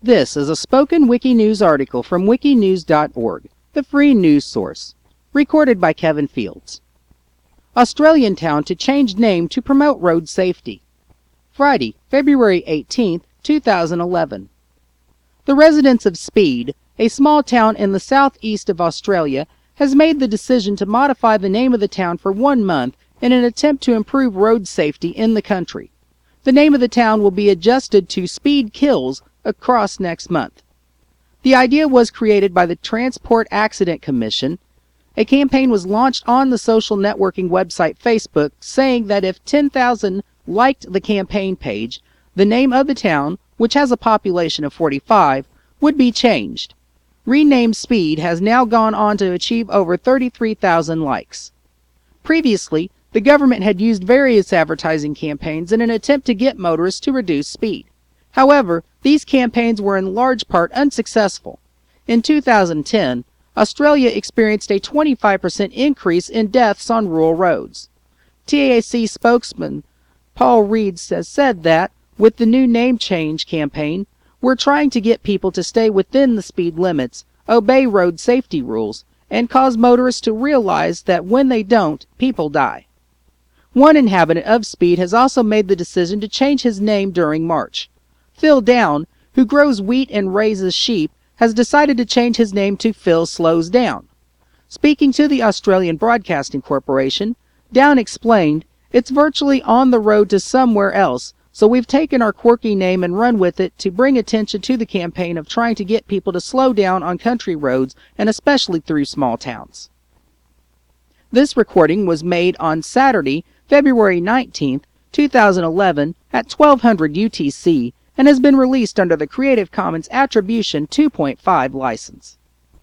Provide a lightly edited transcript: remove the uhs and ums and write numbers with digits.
This is a spoken Wikinews article from wikinews.org, the free news source. Recorded by Kevin Fields. Australian town to change name to promote road safety. Friday, February 18, 2011. The residents of Speed, a small town in the southeast of Australia, has made the decision to modify the name of the town for 1 month in an attempt to improve road safety in the country. The name of the town will be adjusted to Speed Kills across next month. The idea was created by the Transport Accident Commission. A campaign was launched on the social networking website Facebook saying that if 10,000 liked the campaign page, the name of the town, which has a population of 45, would be changed. Renamed Speed has now gone on to achieve over 33,000 likes. Previously, the government had used various advertising campaigns in an attempt to get motorists to reduce speed. However, these campaigns were in large part unsuccessful. In 2010, Australia experienced a 25% increase in deaths on rural roads. TAC spokesman Paul Reed has said that, with the new name change campaign, we're trying to get people to stay within the speed limits, obey road safety rules, and cause motorists to realize that when they don't, people die. One inhabitant of Speed has also made the decision to change his name during March. Phil Down, who grows wheat and raises sheep, has decided to change his name to Phil Slows Down. Speaking to the Australian Broadcasting Corporation, Down explained, "It's virtually on the road to somewhere else, so we've taken our quirky name and run with it to bring attention to the campaign of trying to get people to slow down on country roads and especially through small towns." This recording was made on Saturday, February 19, 2011 at 1200 UTC and has been released under the Creative Commons Attribution 2.5 license.